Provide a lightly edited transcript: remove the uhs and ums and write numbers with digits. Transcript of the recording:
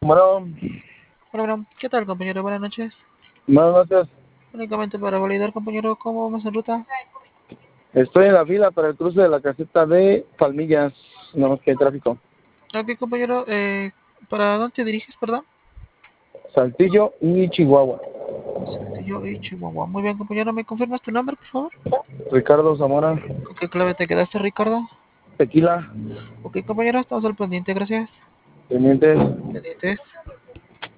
Bueno, Bueno, ¿qué tal, compañero? Buenas noches. buenas noches. Únicamente para validar, compañero, cómo vamos en ruta. Estoy en la fila para el cruce de la caseta de Palmillas. No, que hay tráfico. Ok, compañero, ¿para dónde te diriges, perdón? Saltillo y Chihuahua. Saltillo y Chihuahua. Muy bien, compañero, ¿me confirmas tu nombre, por favor? Ricardo Zamora, ¿Con qué clave te quedaste, Ricardo? Tequila, Ok, compañero, estamos al pendiente, gracias. Tenientes. Pendientes.